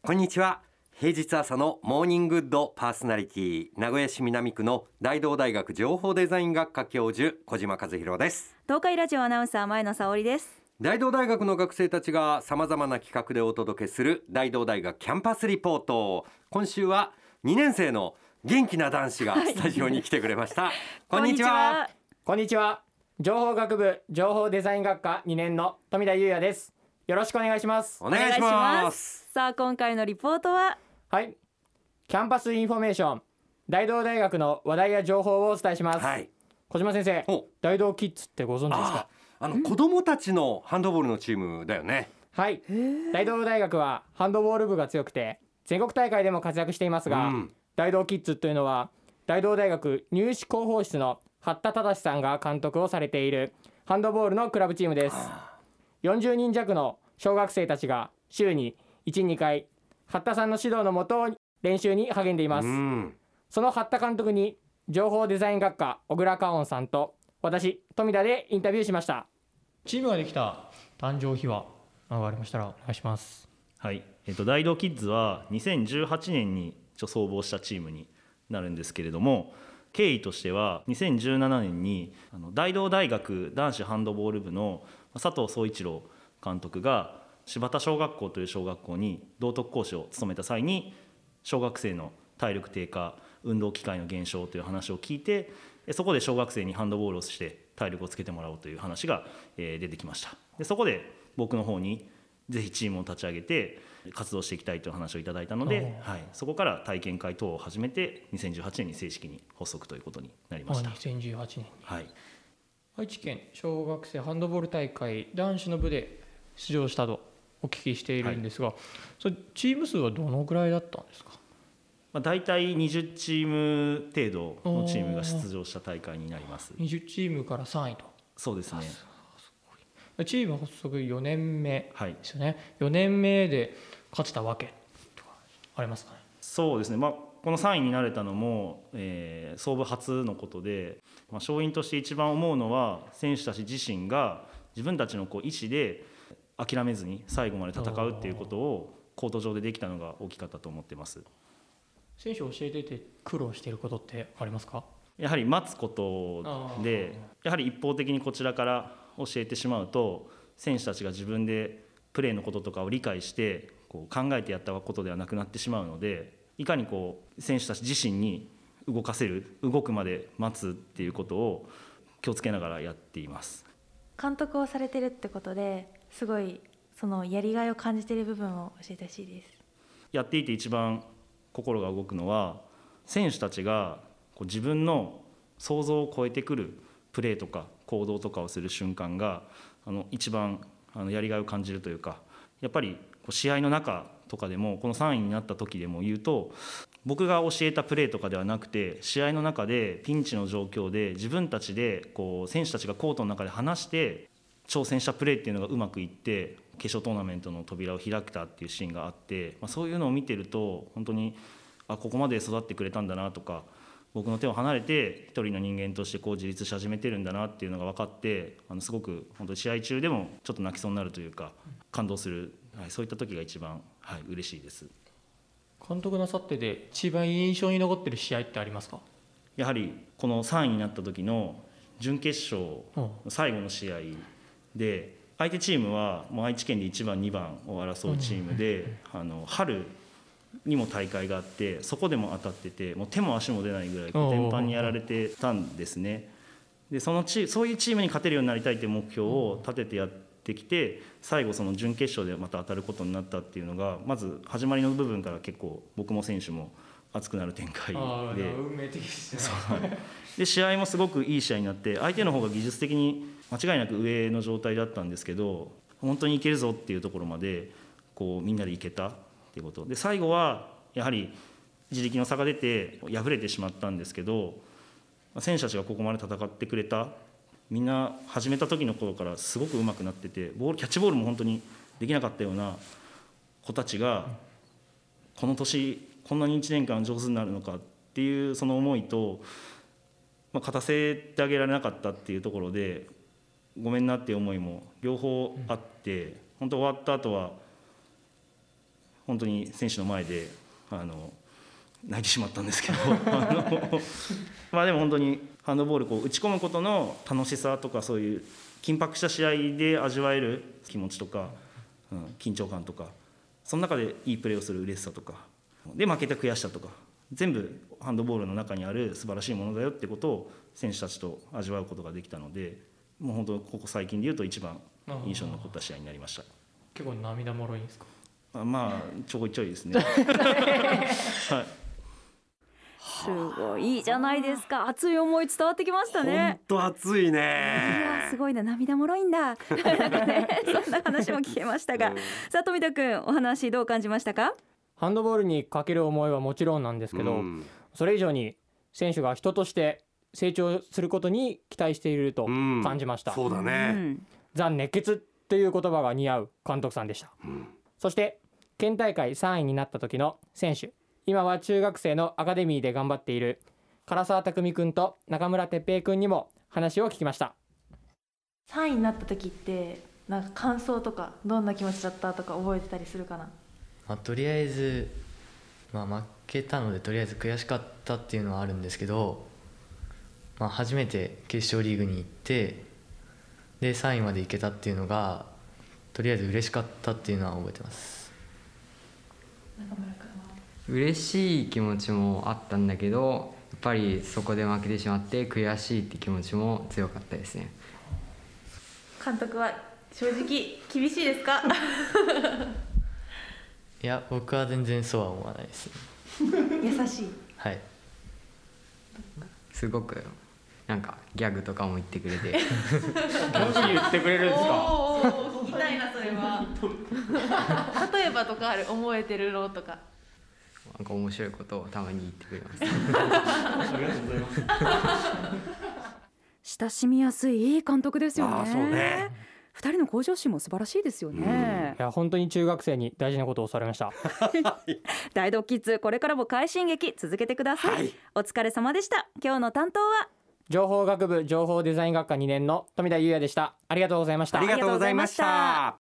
こんにちは。平日朝のモーニングッドパーソナリティ、名古屋市南区の大同大学情報デザイン学科教授小島和弘です。 東海ラジオアナウンサー前野沙織です。 大同大学の学生たちがさまざまな企画でお届けする大同大学キャンパスリポート。今週は2年生の元気な男子がスタジオに来てくれました、こんにちは。 こんにちは。情報学部情報デザイン学科2年の富田裕也です。よろしくお願いします。 お願いします。 さあ今回のリポートは、 はい、キャンパスインフォメーション、大同大学の話題や情報をお伝えします。 はい、 小島先生、大同キッズってご存知ですか？ 子供たちのハンドボールのチームだよね。 はい、大同大学はハンドボール部が強くて全国大会でも活躍していますが、大同キッズというのは大同大学入試広報室の八田忠さんが監督をされているハンドボールのクラブチームです。40人弱の小学生たちが週に 1,2 回八田さんの指導のもと練習に励んでいます。その八田監督に情報デザイン学科小倉香音さんと私富田でインタビューしました。チームができた誕生秘話がありましたらお願いします。 はい、大同キッズは2018年に創部したチームになるんですけれども、経緯としては2017年に大同大学男子ハンドボール部の佐藤総一郎監督が柴田小学校という小学校に道徳講師を務めた際に、小学生の体力低下、運動機会の減少という話を聞いて、そこで小学生にハンドボールをして体力をつけてもらおうという話が出てきました。でそこで僕の方にぜひチームを立ち上げて活動していきたいという話をいただいたので、そこから体験会等を始めて2018年に正式に発足ということになりました。 2018年に、 はい、 愛知県小学生ハンドボール大会男子の部で出場したとお聞きしているんですが、それチーム数はどのくらいだったんですか？ だいたい20チーム程度のチームが出場した大会になります。 20チームから3位と。 そうですね。 チーム発足4年目ですよね。4年目で勝てたわけとかありますかね？ そうですね、この3位になれたのも、創部初のことで、勝因として一番思うのは選手たち自身が自分たちの意思で諦めずに最後まで戦うっていうことをコート上でできたのが大きかったと思っています。 選手を教えてて苦労していることってありますか？ やはり待つことで、やはり一方的にこちらから教えてしまうと、選手たちが自分でプレーのこととかを理解して考えてやったことではなくなってしまうので、いかに選手たち自身に動かせる、動くまで待つっていうことを気をつけながらやっています。 監督をされてるってことですごいそのやりがいを感じている部分を教えてほしいです。 やっていて一番心が動くのは、選手たちが自分の想像を超えてくるプレーとか行動とかをする瞬間が一番やりがいを感じるというか、やっぱり試合の中とかでもこの3位になった時でも言うと、僕が教えたプレーとかではなくて、試合の中でピンチの状況で自分たちで選手たちがコートの中で話して挑戦したプレーっていうのがうまくいって決勝トーナメントの扉を開けたっていうシーンがあって、そういうのを見てると本当にここまで育ってくれたんだなとか、僕の手を離れて一人の人間として自立し始めてるんだなっていうのが分かって、すごく本当に試合中でもちょっと泣きそうになるというか感動する、そういった時が一番、嬉しいです。 監督なさってで一番印象に残ってる試合ってありますか？ やはりこの3位になった時の準決勝最後の試合で、相手チームはもう愛知県で1番2番を争うチームで、春にも大会があって、そこでも当たってて、もう手も足も出ないぐらい天板にやられてたんですね。でそういうチームに勝てるようになりたいという目標を立ててやってきて、最後その準決勝でまた当たることになったっていうのが、まず始まりの部分から結構僕も選手も熱くなる展開で、 運命的ですね。 で試合もすごくいい試合になって、相手の方が技術的に間違いなく上の状態だったんですけど、本当にいけるぞっていうところまでみんなでいけたっていうことで、最後はやはり自力の差が出て敗れてしまったんですけど、選手たちがここまで戦ってくれた、みんな始めた時の頃からすごく上手くなってて、キャッチボールも本当にできなかったような子たちがこの年こんなに1年間上手になるのかっていうその思いと、勝たせてあげられなかったっていうところでごめんなっていう思いも両方あって、本当終わった後は本当に選手の前で泣いてしまったんですけどまあでも本当にハンドボール打ち込むことの楽しさとか、そういう緊迫した試合で味わえる気持ちとか、緊張感とか、その中でいいプレーをする嬉しさとかで、負けた悔しさとか、全部ハンドボールの中にある素晴らしいものだよってことを選手たちと味わうことができたので、もう本当ここ最近でいうと一番印象に残った試合になりました。 結構涙もろいんですか？ まあちょいちょいですねはい、 すごい、いいじゃないですか。熱い思い伝わってきましたね。 本当熱いね。 いやすごいな、涙もろいんだなんかね、そんな話も聞けましたが、さあ富田くん、お話どう感じましたか？ ハンドボールにかける思いはもちろんなんですけど、それ以上に選手が人として成長することに期待していると感じました。 そうだね。 ザ・熱血という言葉が似合う監督さんでした。そして県大会3位になった時の選手、今は中学生のアカデミーで頑張っている唐沢匠くんと中村哲平くんにも話を聞きました。 3位になった時ってなんか感想とか、どんな気持ちだったとか覚えてたりするかな？ とりあえず、負けたのでとりあえず悔しかったっていうのはあるんですけど、初めて決勝リーグに行ってで3位まで行けたっていうのがとりあえず嬉しかったっていうのは覚えてます。 中村君は？ 嬉しい気持ちもあったんだけど、やっぱりそこで負けてしまって悔しいって気持ちも強かったですね。 監督は正直厳しいですか？ いや、僕は全然そうは思わないです。 優しい。 はい。 すごくなんかギャグとかも言ってくれてどう言ってくれるんですか？ 聞きたいなそれは例えばとかある？覚えてるのとか。 なんか面白いことをたまに言ってくれますありがとうございます親しみやすいいい監督ですよね。 そうね。 2人の向上心も素晴らしいですよね。 いや本当に中学生に大事なことをされました大道キッズ、これからも快進撃続けてください、お疲れ様でした。今日の担当は情報学部情報デザイン学科2年の富田裕也でした。ありがとうございました。 ありがとうございました。